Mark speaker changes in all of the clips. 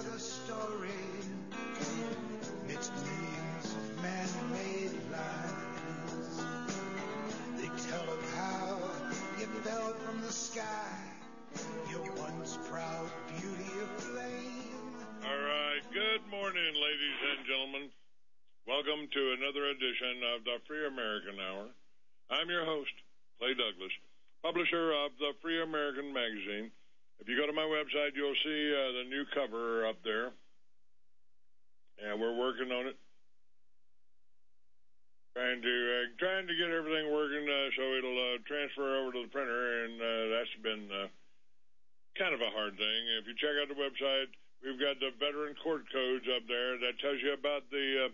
Speaker 1: the story amidst millions of man-made lies. They tell of how you fell from the sky, your once proud beauty of flame.
Speaker 2: All right, good morning, ladies and gentlemen. Welcome to another edition of the Free American Hour. I'm your host, Clay Douglas, publisher of the Free American magazine. If you go to my website, you'll see the new cover up there. And we're working on it. Trying to get everything working so it'll transfer over to the printer, and that's been kind of a hard thing. If you check out the website, we've got the veteran court codes up there that tells you about the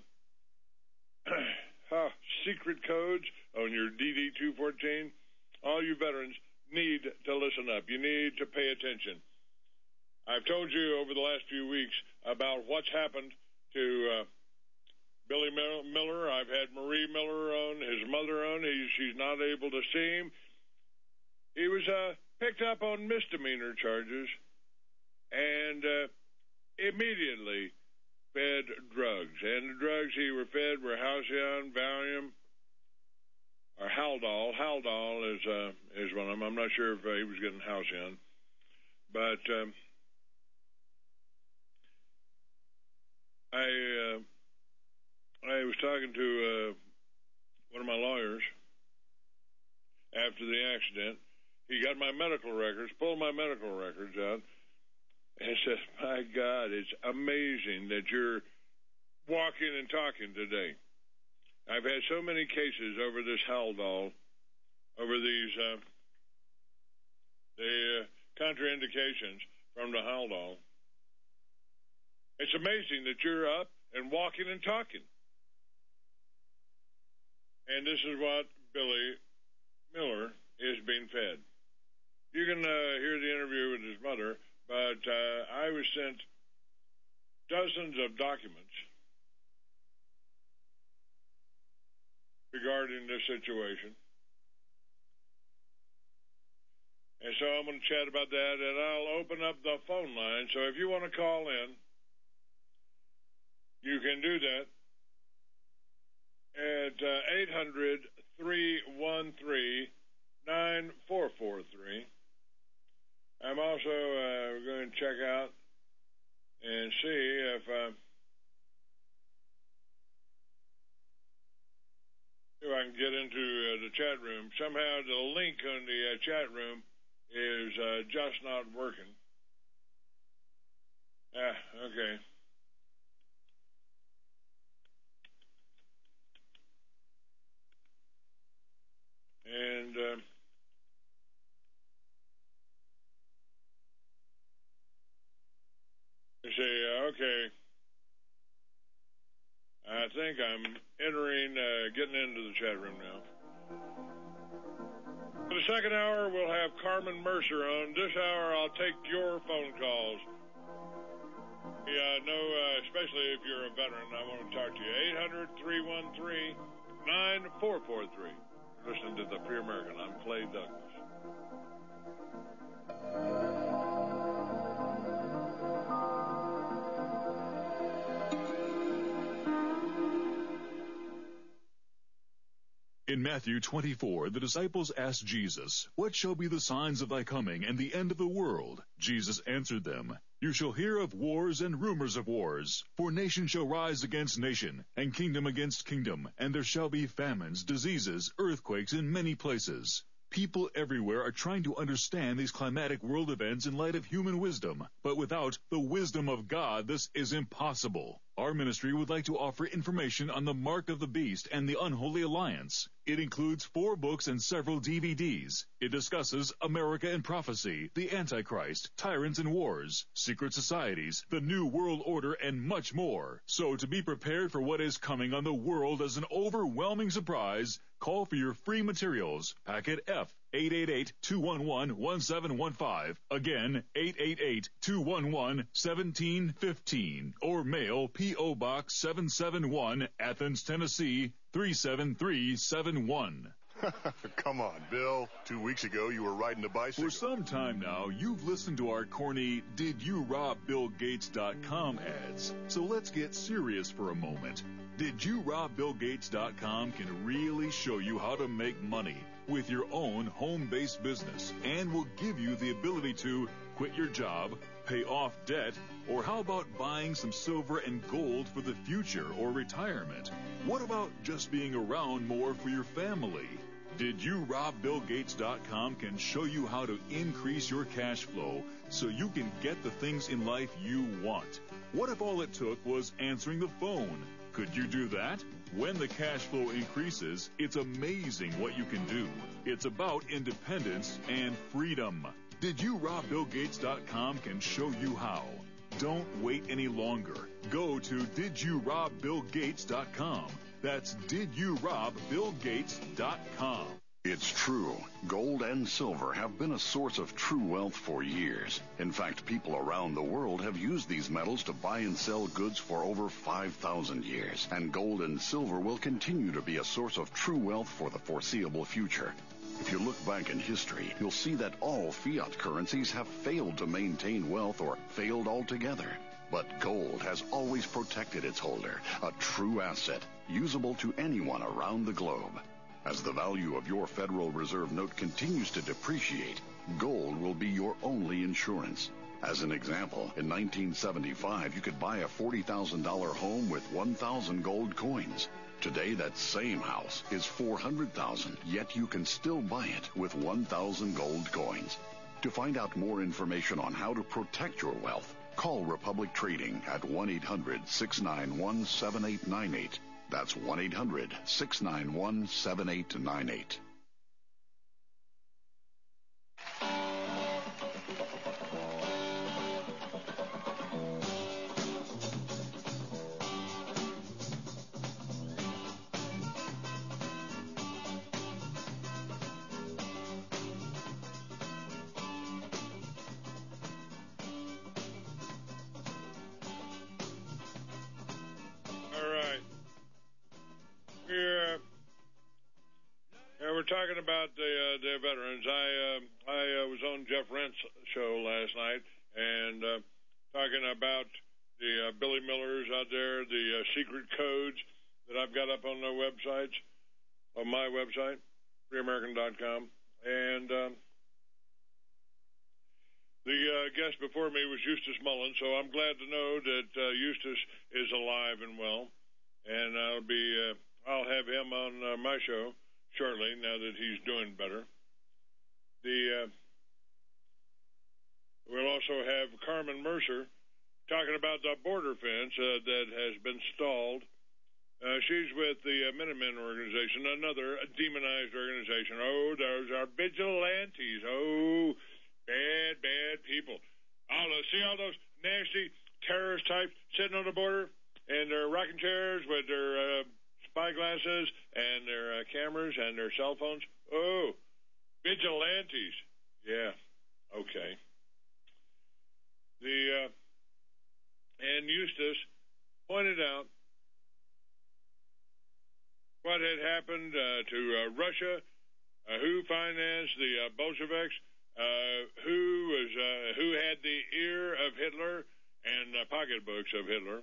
Speaker 2: secret codes on your DD-214. All you veterans need to listen up. You need to pay attention. I've told you over the last few weeks about what's happened to Billy Miller. I've had Marie Miller on, his mother on. She's not able to see him. He was picked up on misdemeanor charges and immediately fed drugs. And the drugs he were fed were Halcion, Valium, or Haldol. Haldol is one of them. I'm not sure if he was getting Halcion. But I was talking to one of my lawyers after the accident. He got my medical records, pulled my medical records out, and said, my God, it's amazing that you're walking and talking today. I've had so many cases over this Haldol, over these the contraindications from the Haldol. It's amazing that you're up and walking and talking. And this is what Billy Miller is being fed. You can hear the interview with his mother, but I was sent dozens of documents regarding this situation. And so I'm going to chat about that, and I'll open up the phone line. So if you want to call in, you can do that at 800-313-9443. I'm also going to check out and see if I can get into the chat room. Somehow the link on the chat room is just not working. Okay. And they say, okay, I think I'm getting into the chat room now. For the second hour, we'll have Carmen Mercer on. This hour, I'll take your phone calls. Yeah, especially if you're a veteran, I want to talk to you. 800-313-9443. Listening to the Free American. I'm Clay Douglas.
Speaker 3: In Matthew 24, the disciples asked Jesus, "What shall be the signs of thy coming and the end of the world?" Jesus answered them, "You shall hear of wars and rumors of wars. For nation shall rise against nation, and kingdom against kingdom, and there shall be famines, diseases, earthquakes in many places." People everywhere are trying to understand these climatic world events in light of human wisdom, but without the wisdom of God, this is impossible. Our ministry would like to offer information on the Mark of the Beast and the Unholy Alliance. It includes 4 books and several DVDs. It discusses America and prophecy, the Antichrist, tyrants and wars, secret societies, the New World Order, and much more. So to be prepared for what is coming on the world as an overwhelming surprise, call for your free materials. Packet F, 888-211-1715. Again, 888-211-1715. Or mail P.O. Box 771, Athens, Tennessee, 37371.
Speaker 4: Come on, Bill. 2 weeks ago, you were riding a bicycle.
Speaker 3: For some time now, you've listened to our corny DidYouRobBillGates.com ads. So let's get serious for a moment. DidYouRobBillGates.com can really show you how to make money with your own home-based business and will give you the ability to quit your job, pay off debt, or how about buying some silver and gold for the future or retirement? What about just being around more for your family? DidYouRobBillGates.com can show you how to increase your cash flow so you can get the things in life you want. What if all it took was answering the phone? Could you do that? When the cash flow increases, it's amazing what you can do. It's about independence and freedom. DidYouRobBillGates.com can show you how. Don't wait any longer. Go to DidYouRobBillGates.com. That's DidYouRobBillGates.com.
Speaker 5: It's true. Gold and silver have been a source of true wealth for years. In fact, people around the world have used these metals to buy and sell goods for over 5,000 years. And gold and silver will continue to be a source of true wealth for the foreseeable future. If you look back in history, you'll see that all fiat currencies have failed to maintain wealth or failed altogether. But gold has always protected its holder, a true asset, usable to anyone around the globe. As the value of your Federal Reserve note continues to depreciate, gold will be your only insurance. As an example, in 1975, you could buy a $40,000 home with 1,000 gold coins. Today, that same house is $400,000, yet you can still buy it with 1,000 gold coins. To find out more information on how to protect your wealth, call Republic Trading at 1-800-691-7898. That's 1-800-691-7898.
Speaker 2: We're talking about the veterans. I was on Jeff Rent's show last night and talking about the Billy Millers out there, the secret codes that I've got up on their websites, on my website, freeamerican.com. And the guest before me was Eustace Mullen, so I'm glad to know that Eustace is alive and well. And I'll have him on my show shortly, now that he's doing better. We'll also have Carmen Mercer talking about the border fence that has been stalled. She's with the Minutemen organization, another demonized organization. Oh, those are vigilantes. Oh, bad people. See all those nasty terrorist types sitting on the border in their rocking chairs with their spy glasses and their cameras and their cell phones. Oh, vigilantes. Yeah, okay. And Eustace pointed out what had happened to Russia, who financed the Bolsheviks, who had the ear of Hitler and pocketbooks of Hitler.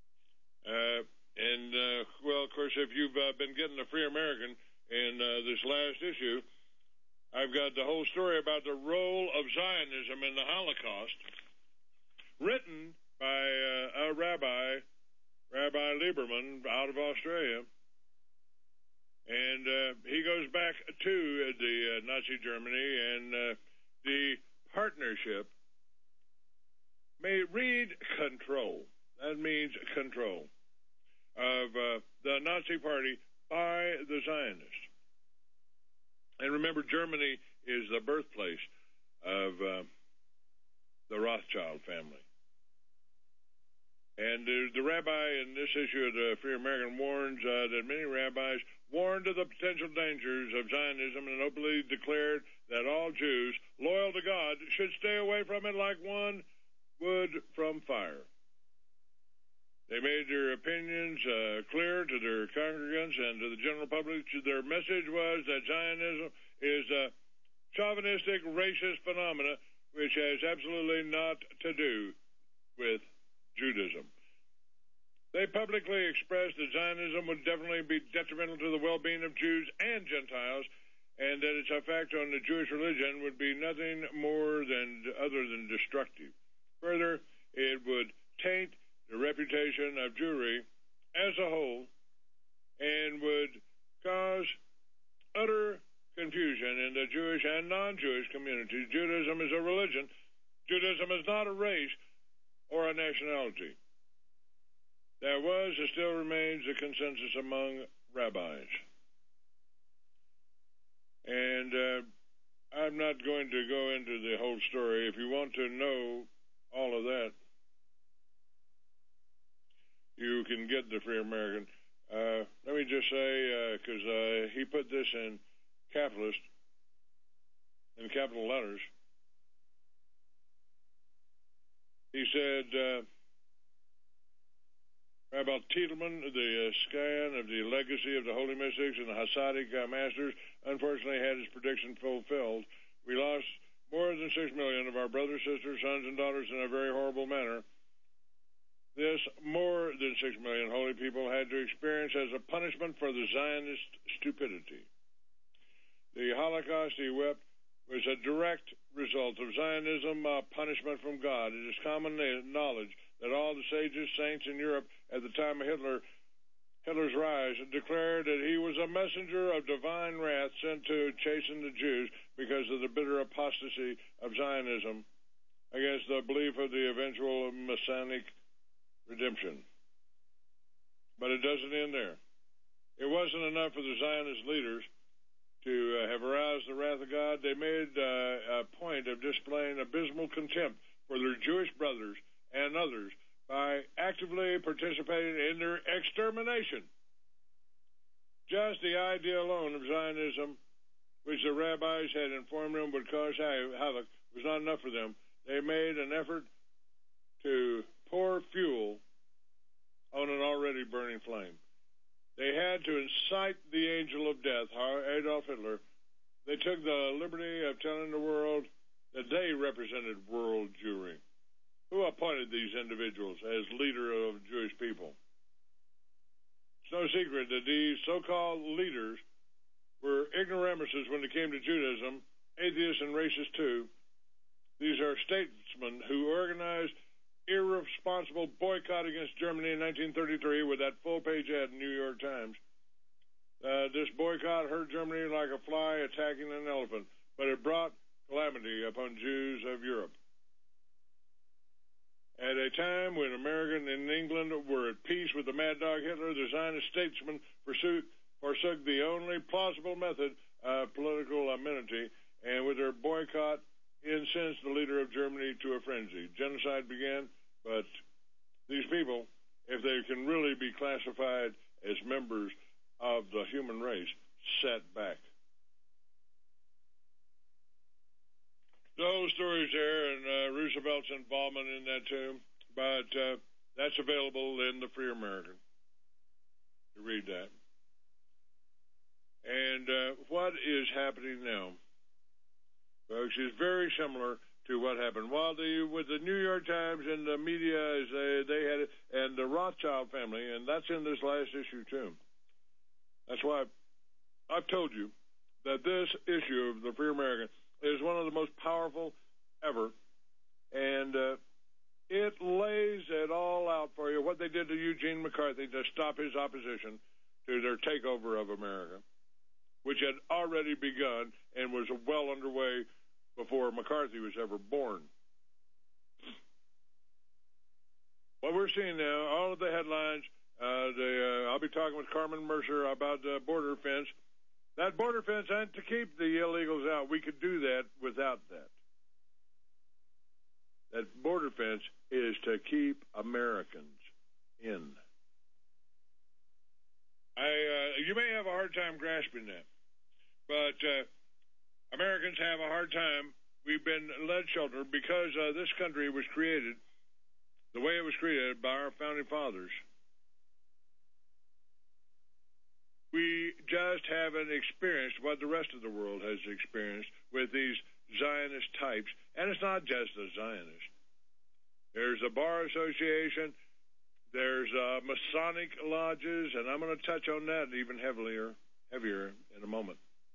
Speaker 2: Well, of course, if you've been getting the Free American in this last issue, I've got the whole story about the role of Zionism in the Holocaust, written by a Rabbi Lieberman out of Australia. And he goes back to the Nazi Germany and the partnership. Read control. That means control of the Nazi Party by the Zionists. And remember, Germany is the birthplace of the Rothschild family. And the rabbi in this issue of the Free American warns that many rabbis warned of the potential dangers of Zionism and openly declared that all Jews loyal to God should stay away from it like one would from fire. They made their opinions clear to their congregants and to the general public. Their message was that Zionism is a chauvinistic, racist phenomena which has absolutely not to do with Judaism. They publicly expressed that Zionism would definitely be detrimental to the well-being of Jews and Gentiles, and that its effect on the Jewish religion would be nothing more than other than destructive. Further, it would taint the reputation of Jewry as a whole and would cause utter confusion in the Jewish and non-Jewish communities. Judaism is a religion. Judaism is not a race or a nationality. There was and still remains a consensus among rabbis. And I'm not going to go into the whole story. If you want to know all of that, you can get the Free American. Let me just say, because he put this in capital letters. He said, Rabbi Titelman, the scion of the legacy of the Holy Mystics and the Hasidic masters, unfortunately had his prediction fulfilled. We lost more than 6 million of our brothers, sisters, sons, and daughters in a very horrible manner. This more than 6 million holy people had to experience as a punishment for the Zionist stupidity. The Holocaust, he wept, was a direct result of Zionism punishment from God. It is common knowledge that all the sages, saints in Europe at the time of Hitler's rise declared that he was a messenger of divine wrath sent to chasten the Jews because of the bitter apostasy of Zionism against the belief of the eventual Messianic redemption. But it doesn't end there. It wasn't enough for the Zionist leaders to have aroused the wrath of God. They made a point of displaying abysmal contempt for their Jewish brothers and others by actively participating in their extermination. Just the idea alone of Zionism, which the rabbis had informed them would cause havoc, was not enough for them. They made an effort to pour fuel on an already burning flame. They had to incite the angel of death, Adolf Hitler. They took the liberty of telling the world that they represented world Jewry. Who appointed these individuals as leader of Jewish people? It's no secret that these so-called leaders were ignoramuses when it came to Judaism, atheists and racists too. These are statesmen who organized irresponsible boycott against Germany in 1933 with that full-page ad in the New York Times. This boycott hurt Germany like a fly attacking an elephant, but it brought calamity upon Jews of Europe. At a time when America and England were at peace with the mad dog Hitler, the Zionist statesmen forsook the only plausible method of political amenity, and with their boycott, incensed the leader of Germany to a frenzy. Genocide began, but these people, if they can really be classified as members of the human race, sat back. The whole story's there, and Roosevelt's involvement in that too, but that's available in the Free American. You read that. And what is happening now, folks, is very similar to what happened. While with the New York Times and the media, they had it, and the Rothschild family, and that's in this last issue too. That's why I've told you that this issue of the Free American is one of the most powerful ever, and it lays it all out for you, what they did to Eugene McCarthy to stop his opposition to their takeover of America, which had already begun and was well underway before McCarthy was ever born. What we're seeing now, all of the headlines, I'll be talking with Carmen Mercer about the border fence. That border fence ain't to keep the illegals out. We could do that without that. That border fence is to keep Americans in. You may have a hard time grasping that, but Americans have a hard time. We've been led shelter because this country was created the way it was created by our founding fathers. We just haven't experienced what the rest of the world has experienced with these Zionist types. And it's not just the Zionists. There's a bar association. There's Masonic lodges, and I'm going to touch on that even heavier in a moment.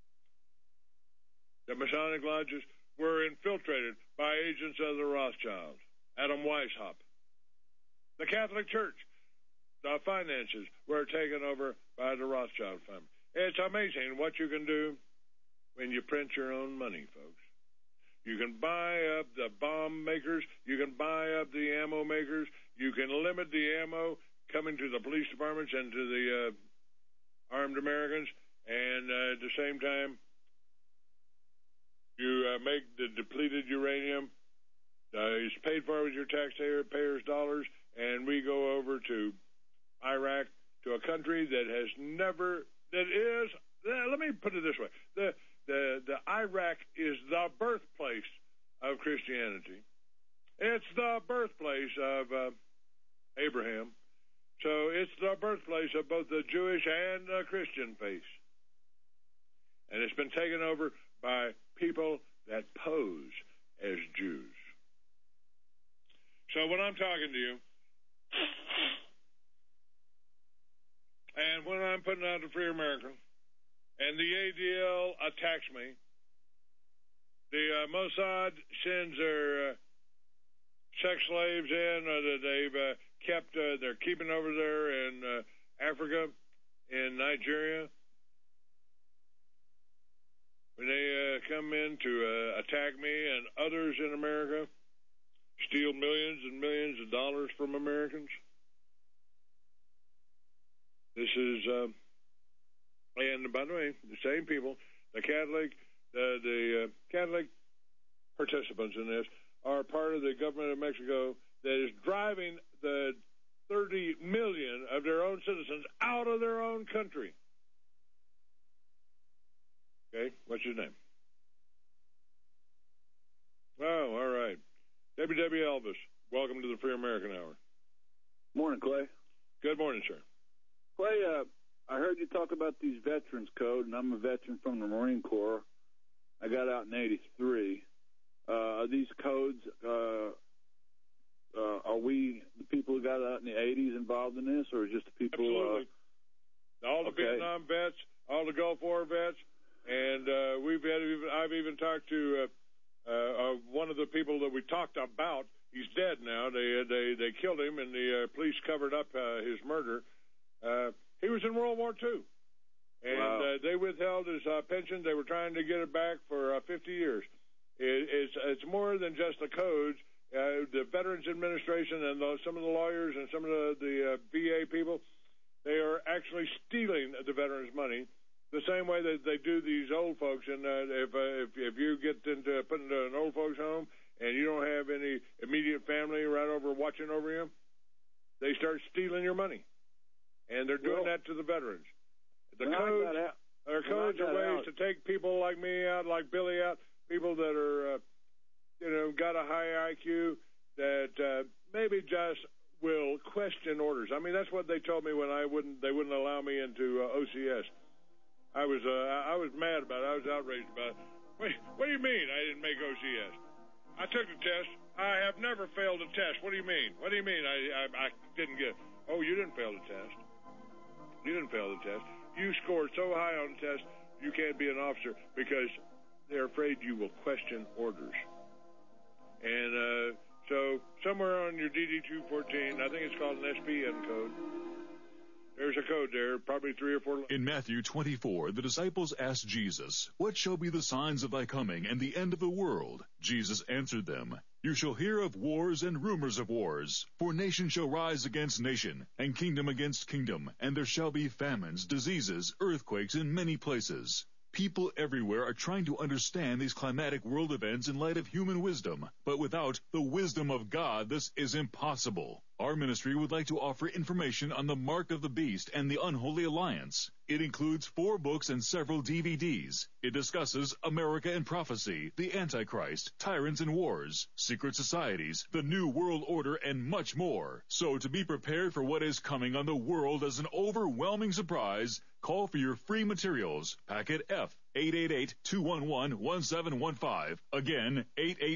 Speaker 2: The Masonic lodges were infiltrated by agents of the Rothschild, Adam Weishaupt. The Catholic Church, the finances were taken over by the Rothschild family. It's amazing what you can do when you print your own money, folks. You can buy up the bomb makers. You can buy up the ammo makers. You can limit the ammo coming to the police departments and to the armed Americans. And at the same time, you make the depleted uranium. It's paid for with your taxpayers' dollars. And we go over to Iraq, to a country that has never, let me put it this way. The Iraq is the birthplace of Christianity. It's the birthplace of Abraham. So it's the birthplace of both the Jewish and the Christian faith. And it's been taken over by people that pose as Jews. So when I'm talking to you, and when I'm putting out the Free America, and the ADL attacks me, the Mossad sends their sex slaves in that they've kept, they're keeping over there in Africa, in Nigeria. When they come in to attack me and others in America, steal millions and millions of dollars from Americans. This is, and by the way, the same people, the Catholic participants in this are part of the government of Mexico that is driving the 30 million of their own citizens out of their own country. Okay, what's his name? Oh, all right. W.W. Elvis, welcome to the Free American Hour.
Speaker 6: Morning, Clay.
Speaker 2: Good morning, sir.
Speaker 6: Clay, I heard you talk about these veterans code, and I'm a veteran from the Marine Corps. I got out in '83. Are these codes, are we, the people who got out in the '80s, involved in this, or just the people?
Speaker 2: Absolutely. All the Vietnam vets, all the Gulf War vets, and I've even talked to one of the people that we talked about. He's dead now. They killed him, and the police covered up his murder. He was in World War II, and wow. They withheld his pension. They were trying to get it back for 50 years. It's more than just the codes. The Veterans Administration and some of the lawyers and some of the VA people, they are actually stealing the veterans' money the same way that they do these old folks. And if you get put into an old folks' home and you don't have any immediate family right over watching over you, they start stealing your money. And they're doing that to the veterans. The codes are ways to take people like me out, like Billy out, people that are, got a high IQ that maybe just will question orders. I mean, that's what they told me when they wouldn't allow me into OCS. I was mad about it. I was outraged about it. Wait, what do you mean I didn't make OCS? I took the test. I have never failed a test. What do you mean? What do you mean I didn't get it? Oh, you didn't fail the test. You didn't fail the test. You scored so high on the test, you can't be an officer because they're afraid you will question orders. And so somewhere on your DD-214, I think it's called an SPN code, there's a code there, probably 3 or 4.
Speaker 3: In Matthew 24, the disciples asked Jesus, "What shall be the signs of thy coming and the end of the world?" Jesus answered them, "You shall hear of wars and rumors of wars, for nation shall rise against nation, and kingdom against kingdom, and there shall be famines, diseases, earthquakes in many places." People everywhere are trying to understand these climatic world events in light of human wisdom, but without the wisdom of God, this is impossible. Our ministry would like to offer information on the Mark of the Beast and the Unholy Alliance. It includes 4 books and several DVDs. It discusses America and prophecy, the Antichrist, tyrants and wars, secret societies, the New World Order, and much more. So to be prepared for what is coming on the world as an overwhelming surprise, call for your free materials. Packet F, 888-211-1715. Again,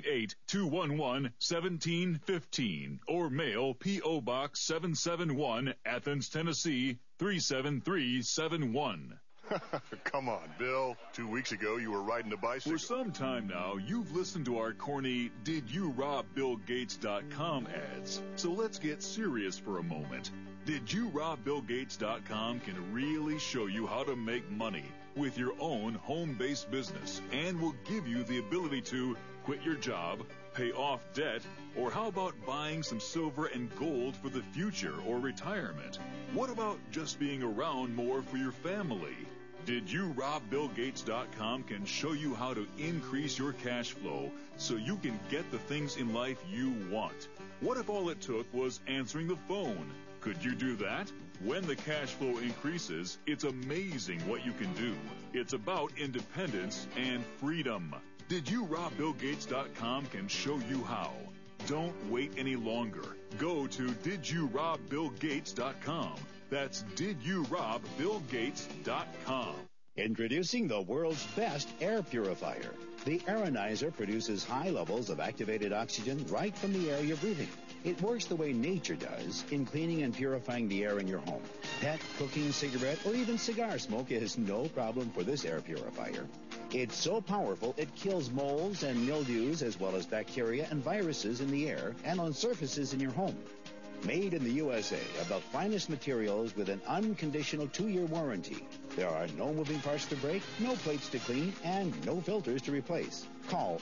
Speaker 3: 888-211-1715. Or mail P.O. Box 771, Athens, Tennessee, 37371.
Speaker 4: Come on, Bill. 2 weeks ago, you were riding a bicycle.
Speaker 3: For some time now, you've listened to our corny DidYouRobBillGates.com ads. So let's get serious for a moment. DidYouRobBillGates.com can really show you how to make money with your own home-based business and will give you the ability to quit your job, pay off debt, or how about buying some silver and gold for the future or retirement? What about just being around more for your family? DidYouRobBillGates.com can show you how to increase your cash flow so you can get the things in life you want. What if all it took was answering the phone? Could you do that? When the cash flow increases, it's amazing what you can do. It's about independence and freedom. DidYouRobBillGates.com can show you how. Don't wait any longer. Go to DidYouRobBillGates.com. That's DidYouRobBillGates.com.
Speaker 7: Introducing the world's best air purifier. The Aeronizer produces high levels of activated oxygen right from the air you're breathing. It works the way nature does in cleaning and purifying the air in your home. Pet, cooking, cigarette, or even cigar smoke is no problem for this air purifier. It's so powerful it kills molds and mildews as well as bacteria and viruses in the air and on surfaces in your home. Made in the USA of the finest materials with an unconditional 2-year warranty. There are no moving parts to break, no plates to clean, and no filters to replace. Call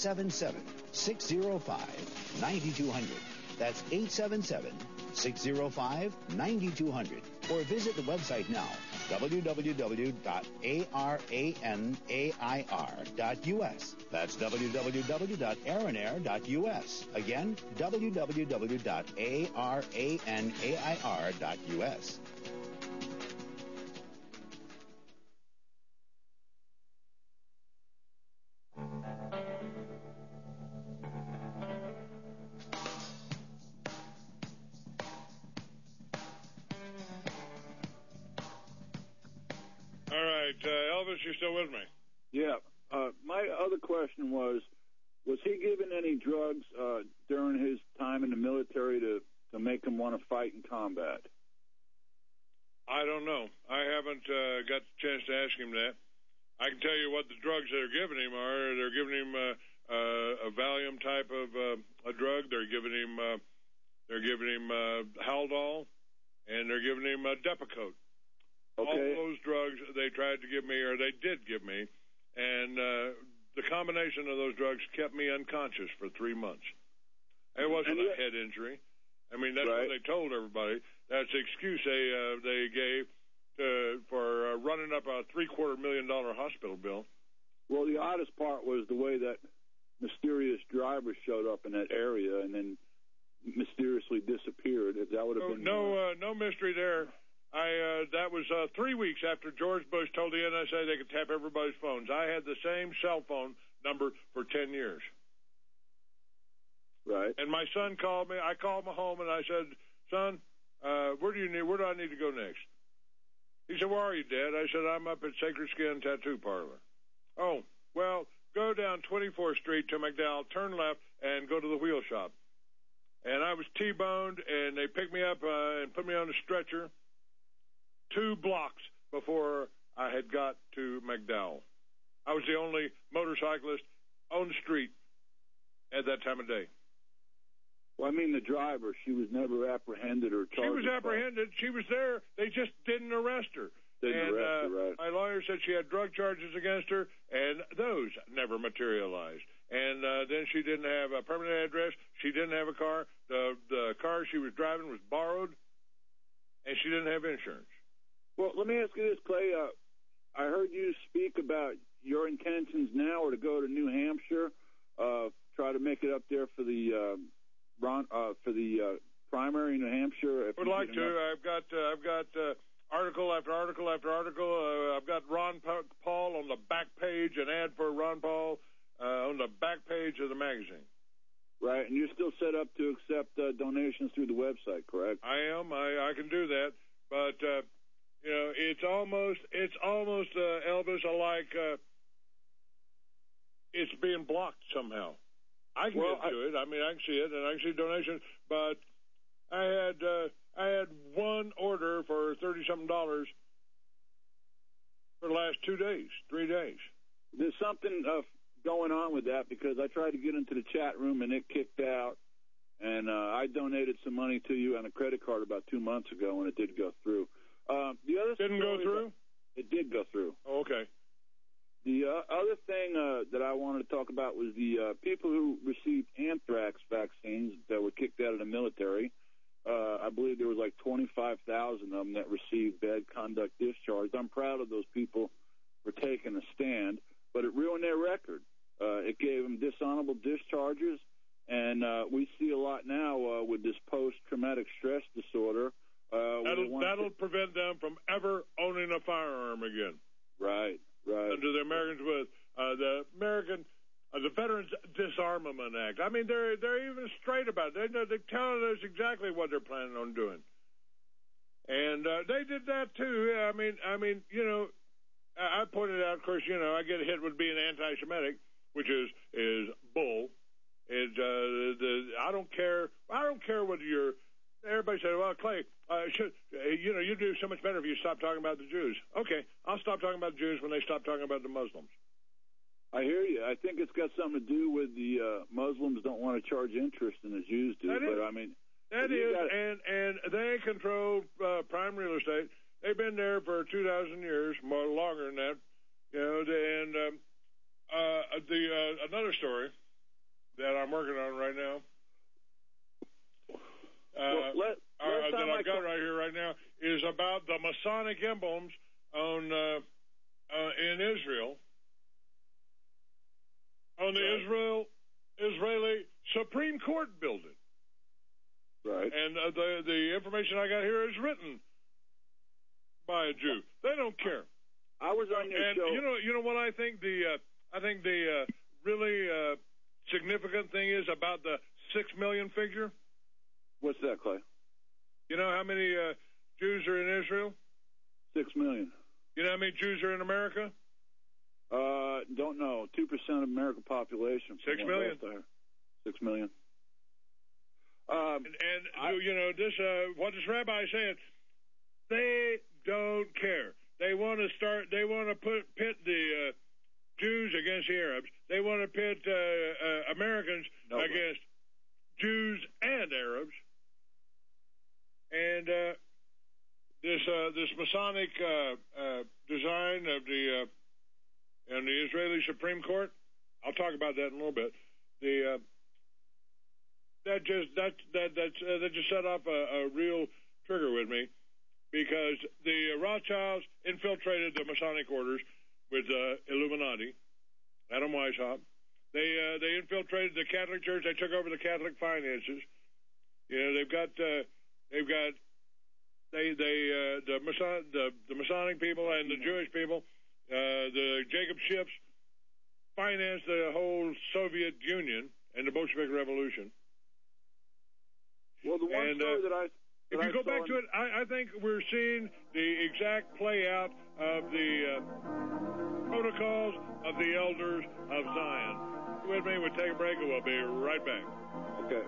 Speaker 7: 877-605-9200. That's 877-605-9200. Or visit the website now, www.aranair.us. That's www.aranair.us. Again, www.aranair.us.
Speaker 2: Elvis, you still with me?
Speaker 6: Yeah. My other question was he given any drugs during his time in the military to make him want to fight in combat?
Speaker 2: I don't know. I haven't got the chance to ask him that. I can tell you what the drugs they're giving him are. They're giving him a Valium type of a drug. They're giving him Haldol, and they're giving him Depakote. Okay. All those drugs they tried to give me, or they did give me, and the combination of those drugs kept me unconscious for 3 months. It wasn't a head injury. I mean, that's what they told everybody. That's the excuse they gave for running up a $750,000 hospital bill.
Speaker 6: Well, the oddest part was the way that mysterious driver showed up in that area and then mysteriously disappeared. That would have been
Speaker 2: no mystery there. That was 3 weeks after George Bush told the NSA they could tap everybody's phones. I had the same cell phone number for 10 years.
Speaker 6: Right.
Speaker 2: And my son called me. I called my home and I said, "Son, where do I need to go next?" He said, "Where are you, Dad?" I said, "I'm up at Sacred Skin Tattoo Parlor." "Oh, well, go down 24th Street to McDowell, turn left, and go to the wheel shop." And I was T-boned, and they picked me up and put me on a stretcher 2 blocks before I had got to McDowell. I was the only motorcyclist on the street at that time of day.
Speaker 6: Well, I mean the driver. She was never apprehended or charged.
Speaker 2: She was apprehended. She was there. They just didn't arrest her.
Speaker 6: Didn't arrest her, right.
Speaker 2: My lawyer said she had drug charges against her, and those never materialized. And then she didn't have a permanent address. She didn't have a car. The car she was driving was borrowed, and she didn't have insurance.
Speaker 6: Well, let me ask you this, Clay. I heard you speak about your intentions now are to go to New Hampshire, try to make it up there for the primary in New Hampshire?
Speaker 2: Would like to. I've got article after article after article. I've got Ron Paul on the back page, an ad for Ron Paul on the back page of the magazine.
Speaker 6: Right, and you're still set up to accept donations through the website, correct?
Speaker 2: I am. I can do that, but it's almost Elvis, like it's being blocked somehow. I can get to it. I mean, I can see it, and I can see donations, but I had one order for $30-something for the last 3 days.
Speaker 6: There's something going on with that, because I tried to get into the chat room and it kicked out, and I donated some money to you on a credit card about 2 months ago, and it did go through. The other
Speaker 2: didn't go through?
Speaker 6: It did go through.
Speaker 2: Oh, okay.
Speaker 6: The other thing that I wanted to talk about was the people who received anthrax vaccines that were kicked out of the military. I believe there was like 25,000 of them that received bad conduct discharge. I'm proud of those people for taking a stand, but it ruined their record. It gave them dishonorable discharges, and we see a lot now with this post-traumatic stress disorder.
Speaker 2: That'll prevent them from ever owning a firearm again.
Speaker 6: Right.
Speaker 2: Under the Americans with the Veterans Disarmament Act. I mean, they're even straight about it. They're telling us exactly what they're planning on doing, and they did that too. I mean, I pointed out, of course, I get hit with being anti-Semitic, which is bull. I don't care. I don't care whether you're. Everybody said, "Well, Clay, you do so much better if you stop talking about the Jews." Okay, I'll stop talking about the Jews when they stop talking about the Muslims.
Speaker 6: I hear you. I think it's got something to do with the Muslims don't want to charge interest and the Jews do.
Speaker 2: And they control prime real estate. They've been there for 2,000 years, more longer than that. Another story that I'm working on right now. That I've got right here right now is about the Masonic emblems in Israel, on the Israeli Supreme Court building.
Speaker 6: Right.
Speaker 2: And the information I got here is written by a Jew. They don't care.
Speaker 6: I was on your show.
Speaker 2: You know what I think the really significant thing is about the 6 million figure?
Speaker 6: What's that, Clay?
Speaker 2: You know how many Jews are in Israel?
Speaker 6: 6 million.
Speaker 2: You know how many Jews are in America?
Speaker 6: Don't know. 2% of American population.
Speaker 2: 6 million.
Speaker 6: 6 million.
Speaker 2: What this rabbi is saying, they don't care. They want to pit the Jews against the Arabs. They want to pit Americans against Jews and Arabs. And this Masonic design of the Israeli Supreme Court, I'll talk about that in a little bit. That just set off a real trigger with me, because the Rothschilds infiltrated the Masonic orders with Illuminati, Adam Weishaupt. They infiltrated the Catholic Church. They took over the Catholic finances. The Masonic people and the Jewish people, the Jacob Schiffs, financed the whole Soviet Union and the Bolshevik Revolution.
Speaker 6: Well, the one story
Speaker 2: if you go back to it, I think we're seeing the exact play out of the protocols of the elders of Zion. With me, we'll take a break and we'll be right back.
Speaker 6: Okay.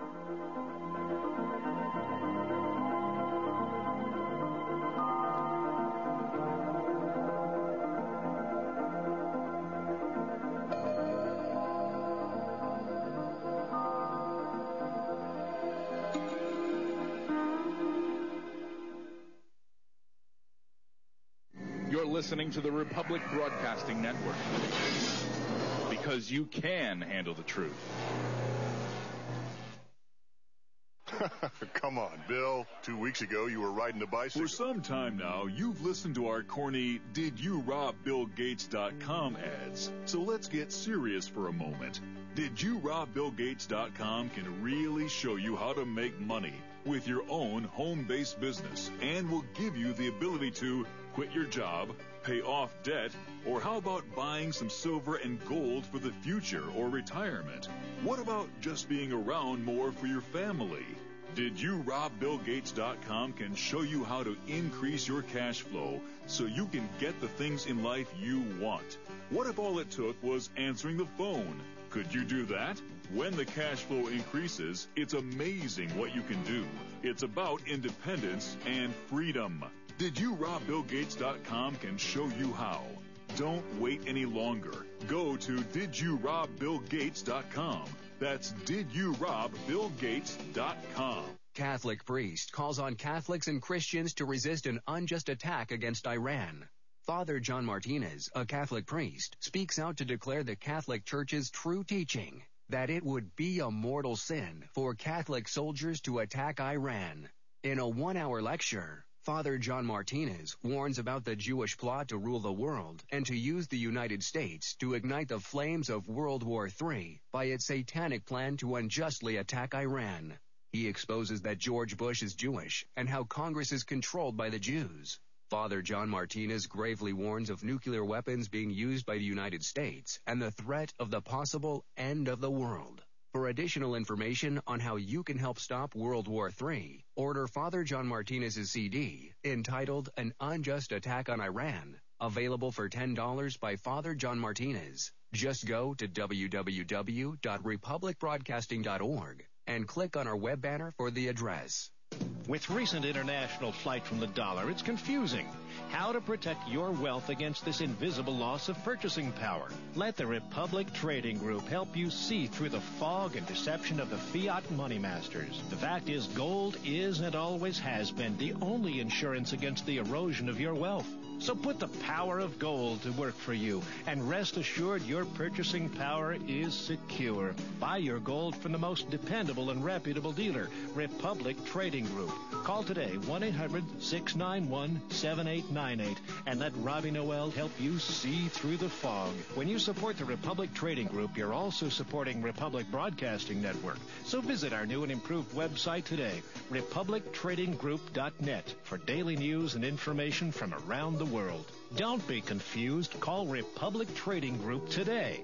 Speaker 8: You're listening to the Republic Broadcasting Network, because you can handle the truth.
Speaker 4: Come on, Bill. 2 weeks ago, you were riding a bicycle.
Speaker 3: For some time now, you've listened to our corny DidYouRobBillGates.com ads. So let's get serious for a moment. DidYouRobBillGates.com can really show you how to make money with your own home-based business and will give you the ability to quit your job, pay off debt, or how about buying some silver and gold for the future or retirement? What about just being around more for your family? DidYouRobBillGates.com can show you how to increase your cash flow so you can get the things in life you want. What if all it took was answering the phone? Could you do that? When the cash flow increases, it's amazing what you can do. It's about independence and freedom. DidYouRobBillGates.com can show you how. Don't wait any longer. Go to DidYouRobBillGates.com. That's DidYouRobBillGates.com.
Speaker 9: Catholic priest calls on Catholics and Christians to resist an unjust attack against Iran. Father John Martinez, a Catholic priest, speaks out to declare the Catholic Church's true teaching that it would be a mortal sin for Catholic soldiers to attack Iran. In a 1-hour lecture, Father John Martinez warns about the Jewish plot to rule the world and to use the United States to ignite the flames of World War III by its satanic plan to unjustly attack Iran. He exposes that George Bush is Jewish and how Congress is controlled by the Jews. Father John Martinez gravely warns of nuclear weapons being used by the United States and the threat of the possible end of the world. For additional information on how you can help stop World War III, order Father John Martinez's CD entitled An Unjust Attack on Iran, available for $10 by Father John Martinez. Just go to www.republicbroadcasting.org and click on our web banner for the address.
Speaker 10: With recent international flight from the dollar, it's confusing. How to protect your wealth against this invisible loss of purchasing power? Let the Republic Trading Group help you see through the fog and deception of the fiat money masters. The fact is, gold is and always has been the only insurance against the erosion of your wealth. So put the power of gold to work for you, and rest assured your purchasing power is secure. Buy your gold from the most dependable and reputable dealer, Republic Trading Group. Call today, 1-800-691-7898, and let Robbie Noel help you see through the fog. When you support the Republic Trading Group, you're also supporting Republic Broadcasting Network. So visit our new and improved website today, republictradinggroup.net, for daily news and information from around the world. Don't be confused. Call Republic Trading Group today,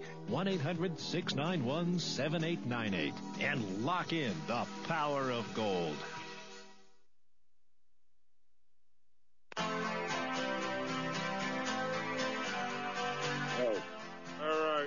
Speaker 10: 1-800-691-7898, and lock in the power of gold.
Speaker 2: Oh, all right.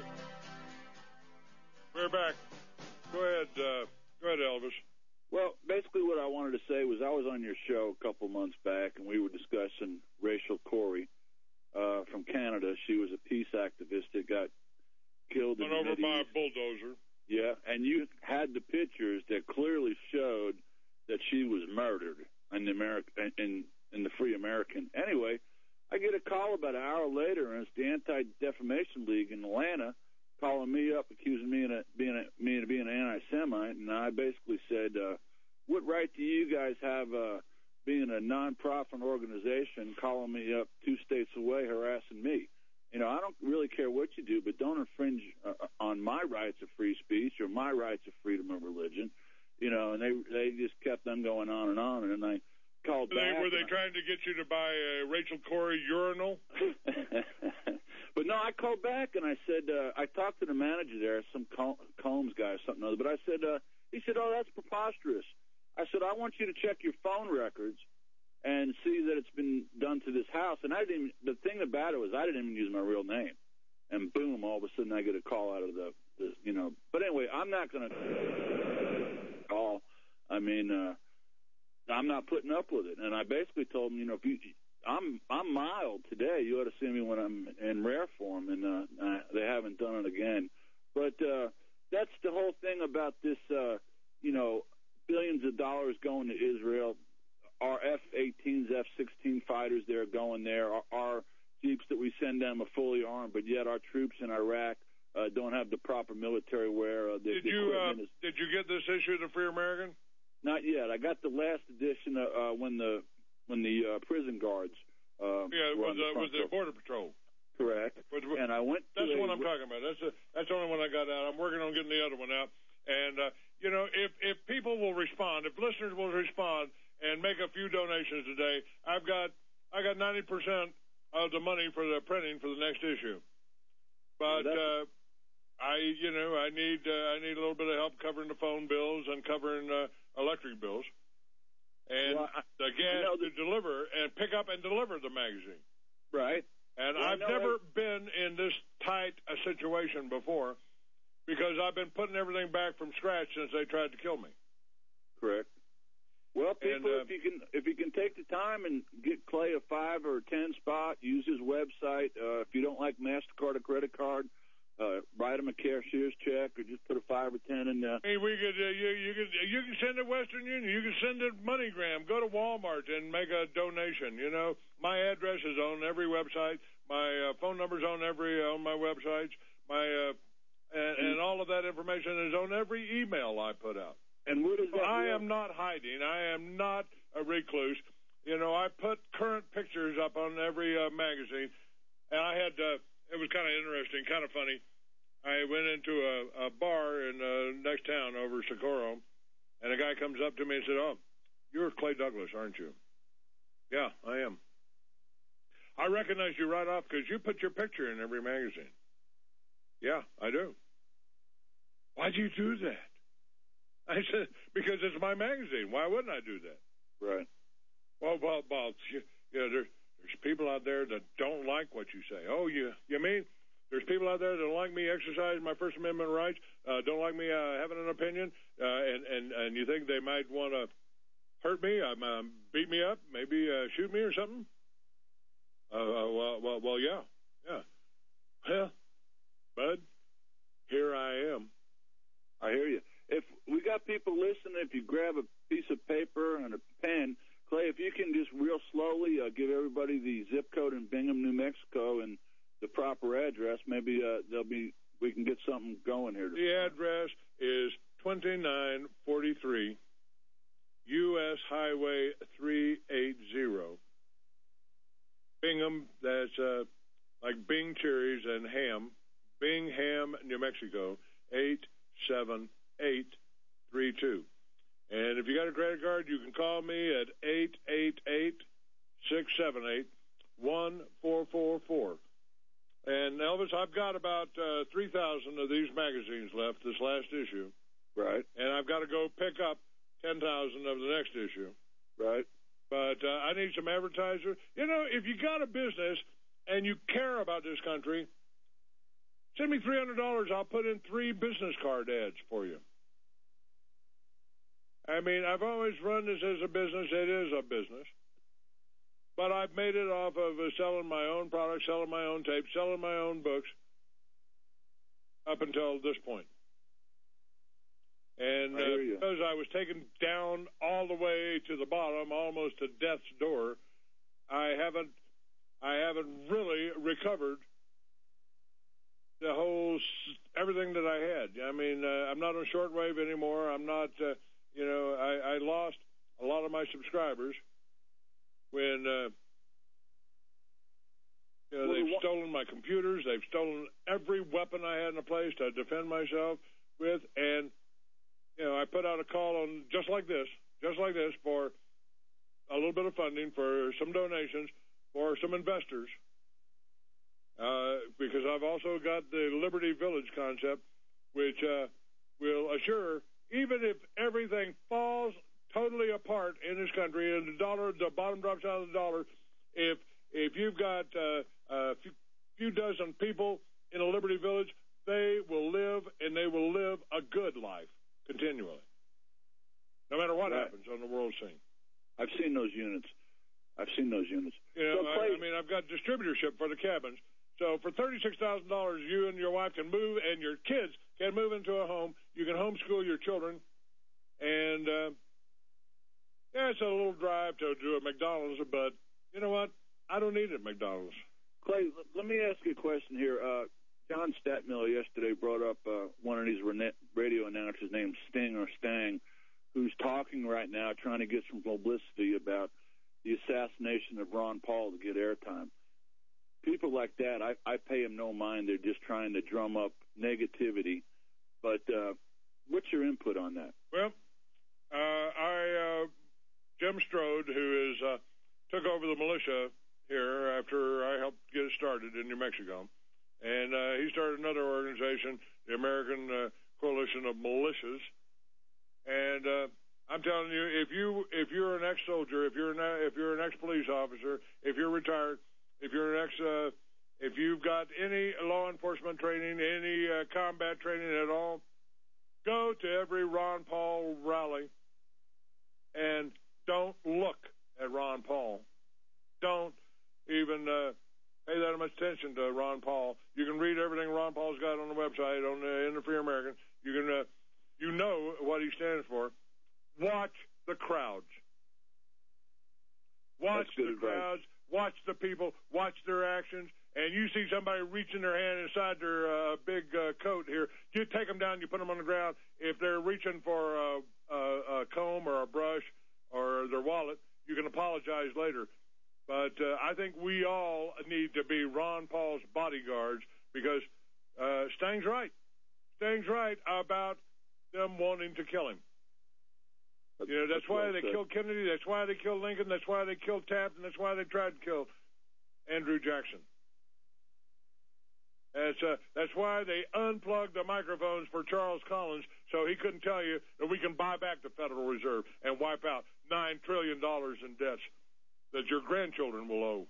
Speaker 2: We're back. Go ahead, Elvis.
Speaker 6: Well, basically what I wanted to say was I was on your show a couple months back, and we were discussing Rachel Corrie from Canada. She was a peace activist that got killed in the
Speaker 2: over by a
Speaker 6: Mideast.
Speaker 2: bulldozer.
Speaker 6: Yeah, and you had the pictures that clearly showed that she was murdered in the Free American. Anyway, I get a call about an hour later, and it's the Anti-Defamation League in Atlanta calling me up, accusing me of being an anti-Semite, and I basically said, what right do you guys have, being a non-profit organization, calling me up 2 states away, harassing me? You know, I don't really care what you do, but don't infringe on my rights of free speech or my rights of freedom of religion. You know, and they just kept them going on, and I called back.
Speaker 2: Were they trying to get you to buy a Rachel Corrie urinal?
Speaker 6: But no, I called back and I said, I talked to the manager there, some Combs guy or something or other, but I said, he said, oh, that's preposterous. I said, I want you to check your phone records and see that it's been done to this house. And the thing about it was I didn't even use my real name. And boom, all of a sudden I get a call out of the you know. But anyway, I'm not going to call. I mean, I'm not putting up with it. And I basically told him, you know, I'm mild today. You ought to see me when I'm in rare form, and they haven't done it again. But that's the whole thing about this, you know, billions of dollars going to Israel. Our F-18s, F-16 fighters, they're going there. Our Jeeps that we send them are fully armed, but yet our troops in Iraq don't have the proper military wear.
Speaker 2: Did you get this issue of the Free American?
Speaker 6: Not yet. I got the last edition when the prison guards.
Speaker 2: It was the Border Patrol.
Speaker 6: Correct. And I went.
Speaker 2: That's the one I'm talking about. That's the only one I got out. I'm working on getting the other one out. And if people will respond, if listeners will respond and make a few donations today, I got 90% of the money for the printing for the next issue. But I need a little bit of help covering the phone bills and covering electric bills, and the gas to deliver and pick up and deliver the magazine.
Speaker 6: Right.
Speaker 2: And I've never been in this tight a situation before because I've been putting everything back from scratch since they tried to kill me.
Speaker 6: Correct. Well, people, if you can take the time and get Clay a 5 or 10 spot, use his website. If you don't like MasterCard or credit card, write him a cashier's check or just put a 5 or 10 in there.
Speaker 2: Hey, we could you can send it Western Union. You can send it MoneyGram. Go to Walmart and make a donation. My address is on every website. My phone number's on my websites. And all of that information is on every email I put out.
Speaker 6: And where does that
Speaker 2: I am not hiding. I am not a recluse. I put current pictures up on every magazine. And I had, it was kind of interesting, kind of funny. I went into a bar in next town over Socorro, and a guy comes up to me and said, "Oh, you're Clay Douglas, aren't you?" "Yeah, I am." "I recognize you right off because you put your picture in every magazine." "Yeah, I do." "Why'd you do that?" I said, "Because it's my magazine. Why wouldn't I do that?"
Speaker 6: Right.
Speaker 2: Well, there's people out there that don't like what you say. "Oh, you mean there's people out there that don't like me exercising my First Amendment rights, don't like me having an opinion, and you think they might want to hurt me, beat me up, maybe shoot me or something?" Well, yeah. Well, bud, here I am.
Speaker 6: I hear you. If we got people listening, if you grab a piece of paper and a pen, Clay, if you can just real slowly give everybody the zip code in Bingham, New Mexico, and the proper address, maybe we can get something going here.
Speaker 2: The address is 2943 U.S. Highway 380. Bingham, that's like Bing cherries and ham. Bingham, New Mexico, 87832. And if you got a credit card, you can call me at 888-678-1444. And, Elvis, I've got about 3,000 of these magazines left, this last issue.
Speaker 6: Right.
Speaker 2: And I've got to go pick up 10,000 of the next issue.
Speaker 6: Right.
Speaker 2: But I need some advertisers. If you got a business and you care about this country, send me $300. I'll put in 3 business card ads for you. I mean, I've always run this as a business. It is a business. But I've made it off of selling my own products, selling my own tapes, selling my own books up until this point. And because I was taken down all the way to the bottom, almost to death's door, I haven't really recovered the whole everything that I had. I mean, I'm not on shortwave anymore. I'm not. I lost a lot of my subscribers when they've stolen my computers. They've stolen every weapon I had in the place to defend myself with, and I put out a call on just like this, for a little bit of funding, for some donations, for some investors, because I've also got the Liberty Village concept, which will assure, even if everything falls totally apart in this country and the bottom drops out of the dollar, if you've got a few dozen people in a Liberty Village, they will live, and they will live a good life continually, no matter what happens on the world scene.
Speaker 6: I've seen those units.
Speaker 2: I've got distributorship for the cabins. So for $36,000, you and your wife can move, and your kids can move into a home. You can homeschool your children. And, it's a little drive to do a McDonald's, but you know what? I don't need it at McDonald's.
Speaker 6: Clay, let me ask you a question here. John Statmiller yesterday brought up one of these radio announcers named Sting or Stang, who's talking right now, trying to get some publicity about the assassination of Ron Paul to get airtime. People like that, I pay them no mind. They're just trying to drum up negativity. But what's your input on that?
Speaker 2: Well, Jim Strode, who is took over the militia here after I helped get it started in New Mexico, and he started another organization, the American Coalition of Militias. And I'm telling you, if you're an ex-soldier, if you're an ex-police officer, if you're retired, if you've got any law enforcement training, any combat training at all, go to every Ron Paul rally and don't look at Ron Paul. Don't even pay that much attention to Ron Paul. You can read everything Ron Paul's got on the website on in the Free American. You can, you know what he stands for. Watch the crowds. Watch the crowds. Watch the people. Watch their actions. And you see somebody reaching their hand inside their big coat here, you take them down, you put them on the ground. If they're reaching for a comb or a brush or their wallet, you can apologize later. But I think we all need to be Ron Paul's bodyguards because Stang's right. Stang's right about them wanting to kill him. You know, that's why they killed Kennedy. That's why they killed Lincoln. That's why they killed Taft. And that's why they tried to kill Andrew Jackson. That's why they unplugged the microphones for Charles Collins so he couldn't tell you that we can buy back the Federal Reserve and wipe out $9 trillion in debts that your grandchildren will owe.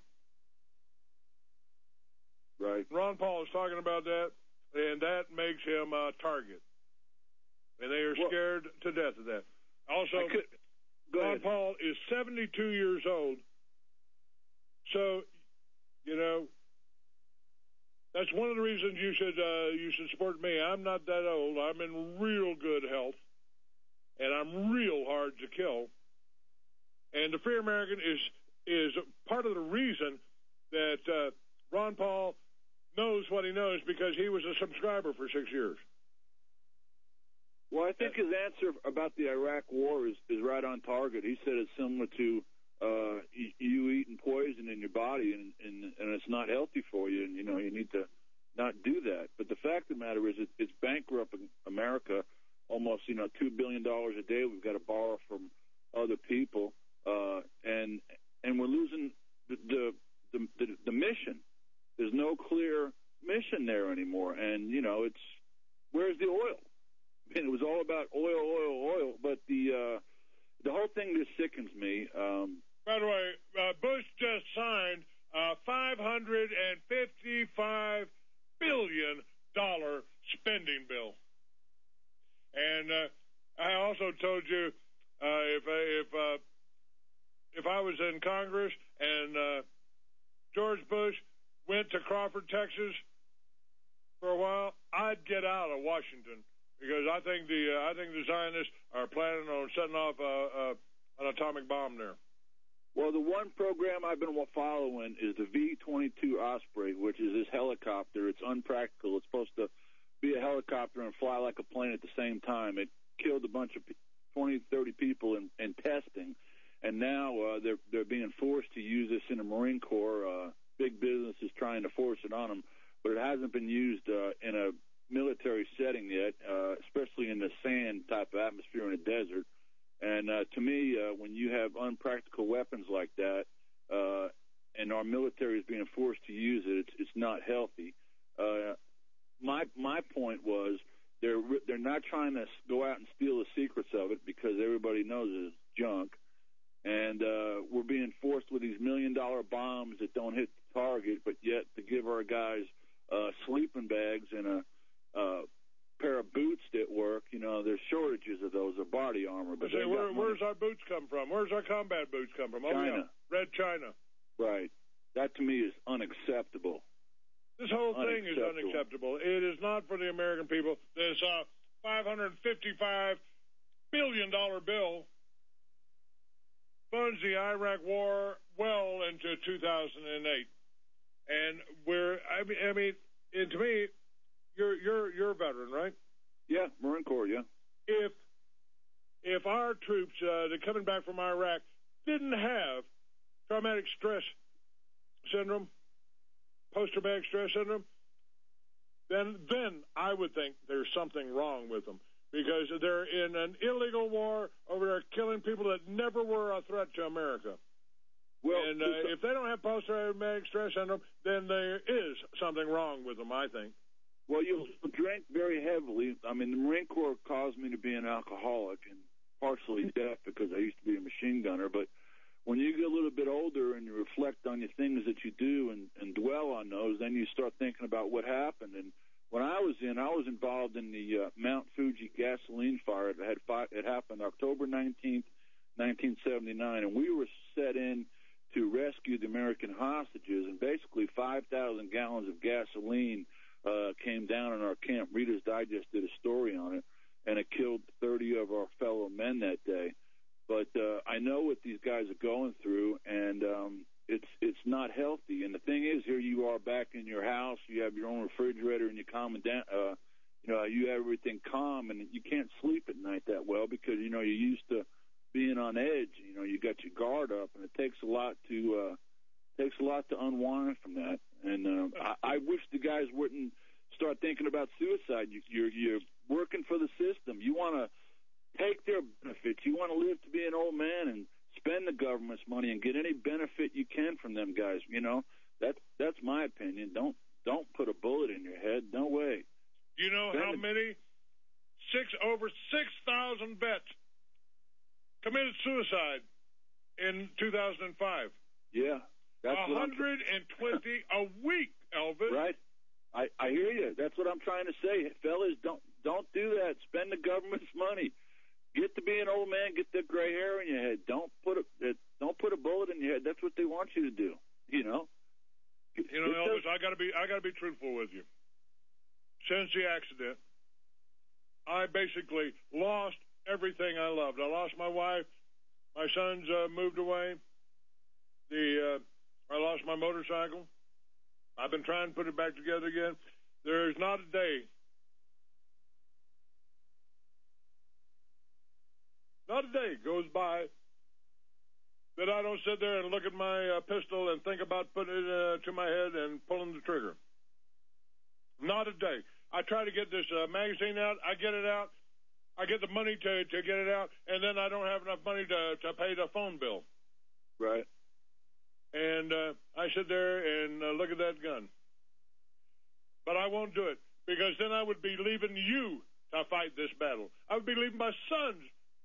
Speaker 6: Right.
Speaker 2: Ron Paul is talking about that, and that makes him a target. And they are scared to death of that. Also, Ron Paul is 72 years old. So, you know, that's one of the reasons you should support me. I'm not that old. I'm in real good health, and I'm real hard to kill. And the Free American is part of the reason that Ron Paul knows what he knows because he was a subscriber for 6 years.
Speaker 6: Well, I think his answer about the Iraq War is right on target. He said it's similar to you eating poison in your body, and it's not healthy for you, and, you know, you need to not do that. But the fact of the matter is it's bankrupting America almost, you know, $2 billion a day. We've got to borrow from other people, and we're losing the mission. There's no clear mission there anymore, and, you know, it's where's the oil? I mean, it was all about oil, but the whole thing just sickens me.
Speaker 2: By the way, Bush just signed a $555 billion spending bill. And I also told you if I was in Congress and George Bush went to Crawford, Texas for a while, I'd get out of Washington because I think the Zionists are planning on setting off an atomic bomb there.
Speaker 6: Well, the one program I've been following is the V-22 Osprey, which is this helicopter. It's unpractical. It's supposed to be a helicopter and fly like a plane at the same time. It killed a bunch of 20, 30 people in testing, and now they're being forced to use this in the Marine Corps. Big business is trying to force it on them, but it hasn't been used in a military setting yet, especially in the sand type of atmosphere in a desert. And to me, when you have unpractical weapons like that, and our military is being forced to use it, it's not healthy. My point was they're not trying to go out and steal the secrets of it because everybody knows it's junk, and we're being forced with these $1 million bombs that don't hit the target, but yet to give our guys sleeping bags and a pair of boots that work, you know, there's shortages of those, of body armor. But
Speaker 2: where's our boots come from? Where's our combat boots come from?
Speaker 6: China.
Speaker 2: Oh, yeah. Red China.
Speaker 6: Right. That to me is unacceptable.
Speaker 2: This whole thing is unacceptable. It is not for the American people. This $555 billion bill funds the Iraq War well into 2008. And I mean, and to me, You're a veteran, right?
Speaker 6: Yeah, Marine Corps, yeah.
Speaker 2: If if our troops that are coming back from Iraq didn't have traumatic stress syndrome, post-traumatic stress syndrome, then I would think there's something wrong with them, because they're in an illegal war over there killing people that never were a threat to America. Well, and if they don't have post-traumatic stress syndrome, then there is something wrong with them, I think.
Speaker 6: Well, you drink very heavily. I mean, the Marine Corps caused me to be an alcoholic and partially deaf because I used to be a machine gunner. But when you get a little bit older and you reflect on the things that you do and dwell on those, then you start thinking about what happened. And when I was involved in the Mount Fuji gasoline fire. It happened October 19th, 1979, and we were set in to rescue the American hostages, and basically 5,000 gallons of gasoline came down in our camp. Reader's Digest did a story on it, and it killed 30 of our fellow men that day. But I know what these guys are going through, and it's not healthy. And the thing is, here you are back in your house, you have your own refrigerator, and you calm down. You have everything calm, and you can't sleep at night that well because you're used to being on edge. You got your guard up, and it takes a lot to unwind from that. And I wish the guys wouldn't start thinking about suicide. You're working for the system. You want to take their benefits. You want to live to be an old man and spend the government's money and get any benefit you can from them guys. That's my opinion. Don't put a bullet in your head. No way.
Speaker 2: You know how many? Over 6,000 vets committed suicide in 2005.
Speaker 6: Yeah. That's
Speaker 2: 120 a week, Elvis.
Speaker 6: Right. I hear you. That's what I'm trying to say. Fellas, don't do that. Spend the government's money. Get to be an old man, get that gray hair in your head. Don't put a bullet in your head. That's what they want you to do.
Speaker 2: Elvis, I gotta be truthful with you. Since the accident, I basically lost everything I loved. I lost my wife. My sons moved away. I lost my motorcycle. I've been trying to put it back together again. There's not a day goes by that I don't sit there and look at my pistol and think about putting it to my head and pulling the trigger. Not a day. I try to get this magazine out. I get it out. I get the money to get it out, and then I don't have enough money to pay the phone bill.
Speaker 6: Right.
Speaker 2: And I sit there and look at that gun. But I won't do it, because then I would be leaving you to fight this battle. I would be leaving my sons.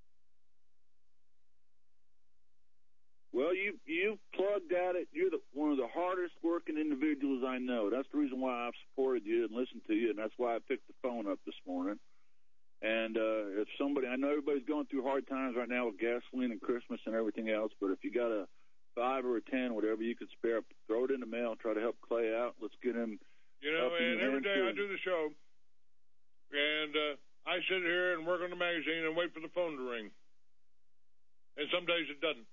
Speaker 6: Well, you plugged at it. You're one of the hardest working individuals I know. That's the reason why I've supported you and listened to you, and that's why I picked the phone up this morning. And if somebody, I know everybody's going through hard times right now with gasoline and Christmas and everything else, but if you got a 5 or a 10, whatever you could spare, throw it in the mail, try to help Clay out. Let's get him.
Speaker 2: And every day I do the show, and I sit here and work on the magazine and wait for the phone to ring. And some days it doesn't.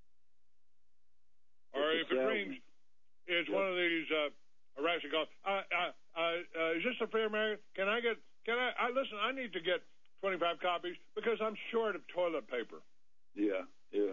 Speaker 2: Or if it rings, it's one of these harassing calls. Is this a fair marriage? Listen, I need to get 25 copies because I'm short of toilet paper.
Speaker 6: Yeah.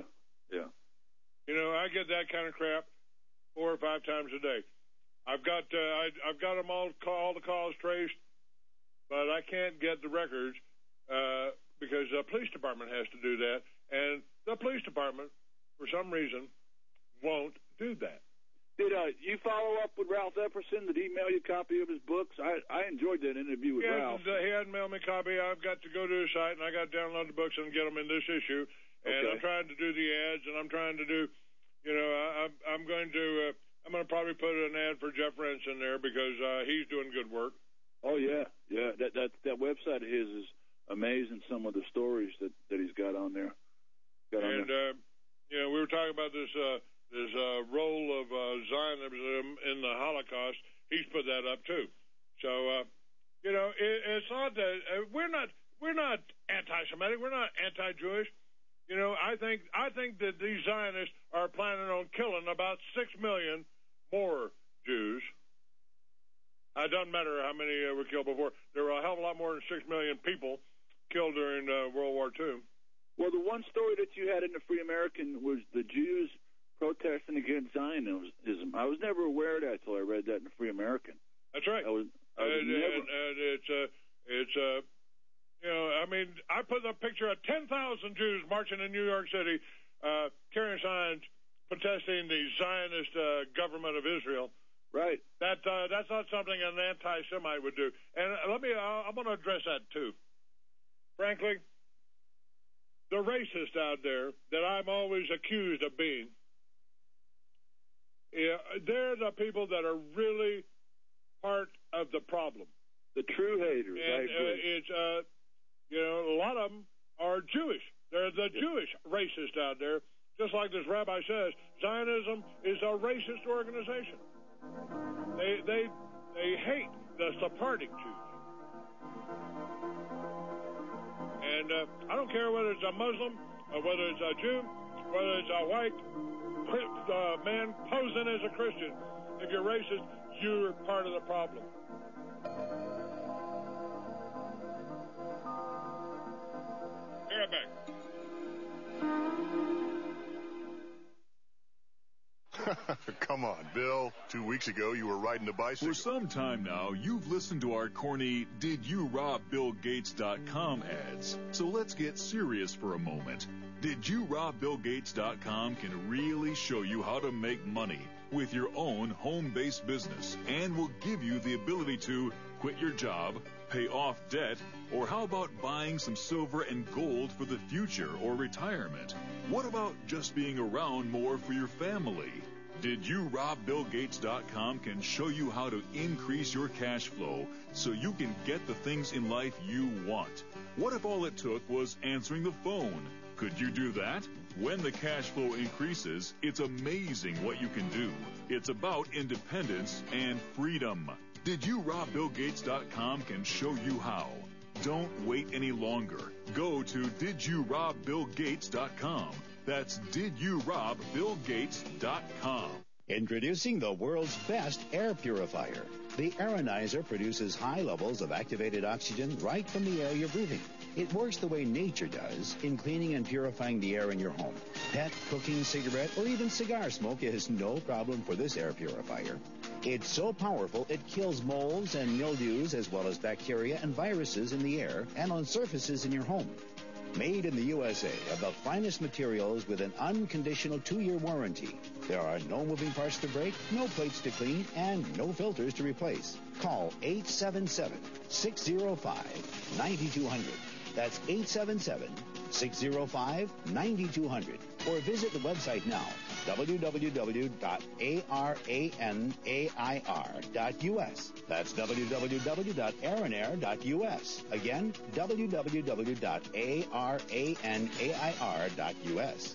Speaker 2: I get that kind of crap 4 or 5 times a day. I've got them all the calls traced, but I can't get the records because the police department has to do that, and the police department, for some reason, won't do that.
Speaker 6: Did you follow up with Ralph Epperson? Did he mail you a copy of his books? I enjoyed that interview with Ralph.
Speaker 2: He hadn't mailed me a copy. I've got to go to his site, and I got to download the books and get them in this issue. And I'm trying to do the ads, and I'm trying to do, I'm going to probably put an ad for Jeff Rentz in there because he's doing good work.
Speaker 6: Oh yeah. That website of his is amazing. Some of the stories that he's got on there. We were talking about this role of Zionism in the Holocaust. He's put that up too. So it's not that we're not anti-Semitic. We're not anti-Jewish. I think that these Zionists are planning on killing about 6 million more Jews. It doesn't matter how many were killed before. There were a hell of a lot more than 6 million people killed during World War II. Well, the one story that you had in the Free American was the Jews protesting against Zionism. I was never aware of that until I read that in the Free American.
Speaker 2: That's right.
Speaker 6: I was
Speaker 2: and
Speaker 6: never...
Speaker 2: it's I mean, I put a picture of 10,000 Jews marching in New York City, carrying signs protesting the Zionist government of Israel.
Speaker 6: Right.
Speaker 2: That's not something an anti-Semite would do. And I'm going to address that too. Frankly, the racist out there that I'm always accused of being, they're the people that are really part of the problem.
Speaker 6: The true haters.
Speaker 2: And
Speaker 6: I agree.
Speaker 2: it's a lot of them are Jewish. They're the Jewish racist out there. Just like this rabbi says, Zionism is a racist organization. They hate the Sephardic Jews. And I don't care whether it's a Muslim or whether it's a Jew, whether it's a white man posing as a Christian. If you're racist, you're part of the problem. Be right back.
Speaker 4: Come on, Bill. 2 weeks ago, you were riding a bicycle.
Speaker 3: For some time now, you've listened to our corny DidYouRobBillGates.com ads. So let's get serious for a moment. DidYouRobBillGates.com can really show you how to make money with your own home-based business and will give you the ability to quit your job, pay off debt, or how about buying some silver and gold for the future or retirement? What about just being around more for your family? DidYouRobBillGates.com can show you how to increase your cash flow so you can get the things in life you want. What if all it took was answering the phone? Could you do that? When the cash flow increases, it's amazing what you can do. It's about independence and freedom. DidYouRobBillGates.com can show you how. Don't wait any longer. Go to DidYouRobBillGates.com. That's DidYouRobBillGates.com.
Speaker 7: Introducing the world's best air purifier. The Aeronizer produces high levels of activated oxygen right from the air you're breathing. It works the way nature does in cleaning and purifying the air in your home. Pet, cooking, cigarette, or even cigar smoke is no problem for this air purifier. It's so powerful it kills molds and mildews as well as bacteria and viruses in the air and on surfaces in your home. Made in the USA of the finest materials with an unconditional 2-year warranty. There are no moving parts to break, no plates to clean, and no filters to replace. Call 877-605-9200. That's 877-605-9200. Or visit the website now, www.aranair.us. That's www.aranair.us. Again, www.aranair.us.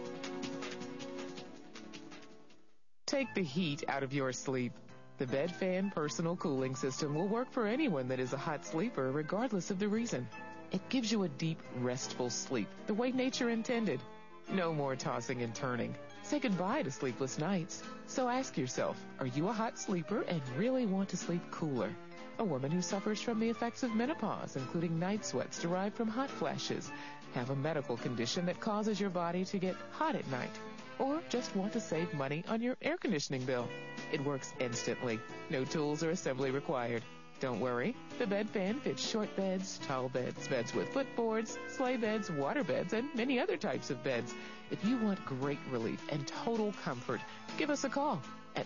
Speaker 11: Take the heat out of your sleep. The Bed Fan Personal Cooling System will work for anyone that is a hot sleeper, regardless of the reason. It gives you a deep, restful sleep, the way nature intended. No more tossing and turning. Say goodbye to sleepless nights. So ask yourself, are you a hot sleeper and really want to sleep cooler? A woman who suffers from the effects of menopause, including night sweats derived from hot flashes, have a medical condition that causes your body to get hot at night, or just want to save money on your air conditioning bill. It works instantly. No tools or assembly required. Don't worry. The Bed Fan fits short beds, tall beds, beds with footboards, sleigh beds, water beds, and many other types of beds. If you want great relief and total comfort, give us a call at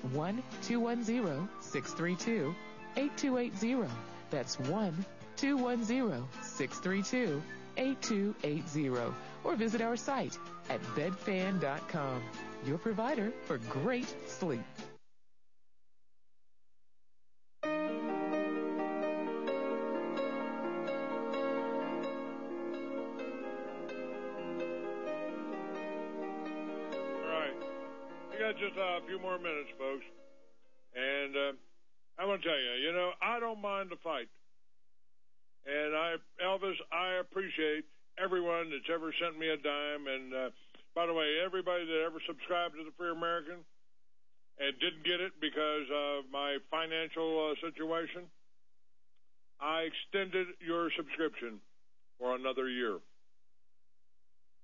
Speaker 11: 1-210-632-8280. That's 1-210-632-8280. Or visit our site at bedfan.com. Your provider for great sleep.
Speaker 2: Just a few more minutes, folks. And I'm going to tell you, I don't mind the fight. And Elvis, I appreciate everyone that's ever sent me a dime. And, by the way, everybody that ever subscribed to the Free American and didn't get it because of my financial situation, I extended your subscription for another year.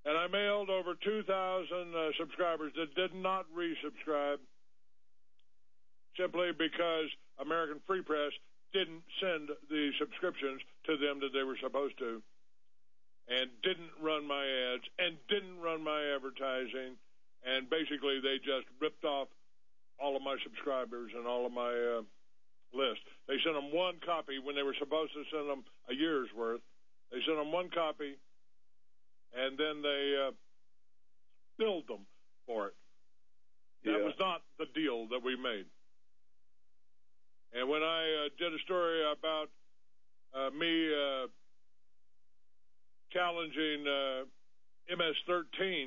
Speaker 2: And I mailed over 2,000 subscribers that did not resubscribe simply because American Free Press didn't send the subscriptions to them that they were supposed to, and didn't run my ads, and didn't run my advertising, and basically they just ripped off all of my subscribers and all of my list. They sent them one copy when they were supposed to send them a year's worth. They sent them one copy, and then they billed them for it. That was not the deal that we made. And when I did a story about me challenging MS-13,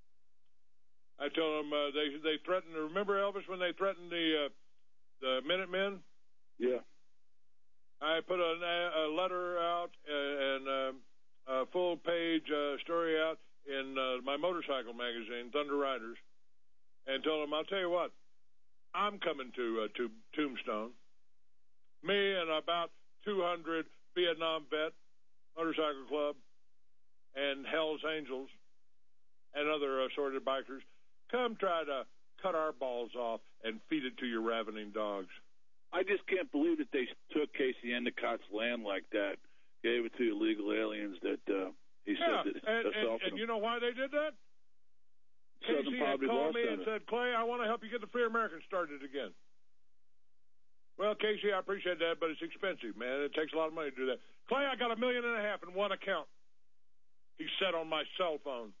Speaker 2: I told them they threatened. Remember, Elvis, when they threatened the Minutemen?
Speaker 6: Yeah.
Speaker 2: I put a letter out and a full-page story out in my motorcycle magazine, Thunder Riders, and told them, I'll tell you what, I'm coming to Tombstone. Me and about 200 Vietnam vet, motorcycle club, and Hell's Angels, and other assorted bikers, come try to cut our balls off and feed it to your ravening dogs.
Speaker 6: I just can't believe that they took Casey Endicott's land like that, gave it to illegal aliens that he said that assaulted
Speaker 2: and you know why they did that? Casey had called me and said, Clay, I want to help you get the Free Americans started again. Well, Casey, I appreciate that, but it's expensive, man. It takes a lot of money to do that. Clay, I got $1.5 million in one account. He said on my cell phone.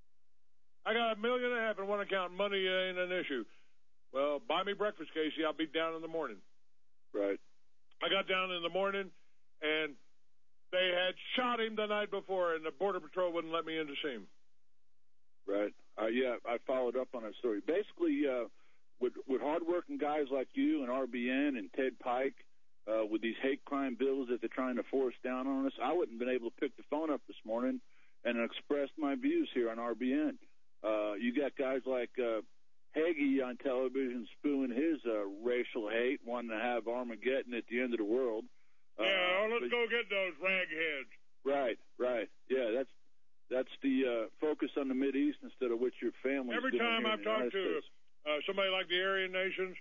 Speaker 2: I got $1.5 million in one account. Money ain't an issue. Well, buy me breakfast, Casey. I'll be down in the morning.
Speaker 6: Right.
Speaker 2: I got down in the morning, and they had shot him the night before, and the Border Patrol wouldn't let me in to see him.
Speaker 6: Right. Yeah, I followed up on that story. Basically, with hardworking guys like you and RBN and Ted Pike, with these hate crime bills that they're trying to force down on us, I wouldn't have been able to pick the phone up this morning and express my views here on RBN. You got guys like Hagee on television spewing his racial hate, wanting to have Armageddon at the end of the world.
Speaker 2: Let's go get those ragheads.
Speaker 6: Right. Yeah, that's the focus on the Mideast instead of what your family.
Speaker 2: Every time I've talked to somebody like the Aryan Nations,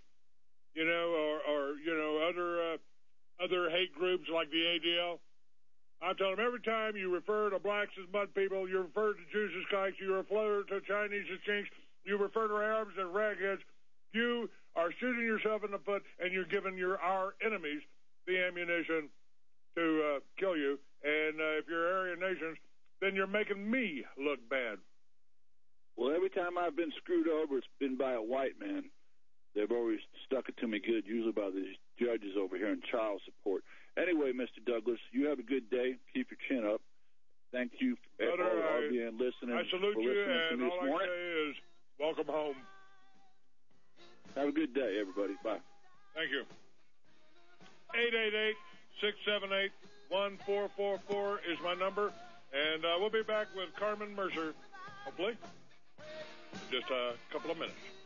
Speaker 2: or other hate groups like the ADL, I tell them every time you refer to blacks as mud people, you refer to Jews as kikes, you refer to Chinese as chinks, you refer to Arabs as ragheads, you are shooting yourself in the foot, and you're giving our enemies the ammunition to kill you. And if you're Aryan Nations, then you're making me look bad.
Speaker 6: Well, every time I've been screwed over, it's been by a white man. They've always stuck it to me good, usually by these judges over here in child support. Anyway, Mr. Douglas, you have a good day. Keep your chin up. Thank you for being listening.
Speaker 2: I salute you, and all I say is welcome home.
Speaker 6: Have a good day, everybody. Bye.
Speaker 2: Thank you. 888-678-1444 is my number, and we'll be back with Carmen Mercer, hopefully, in just a couple of minutes.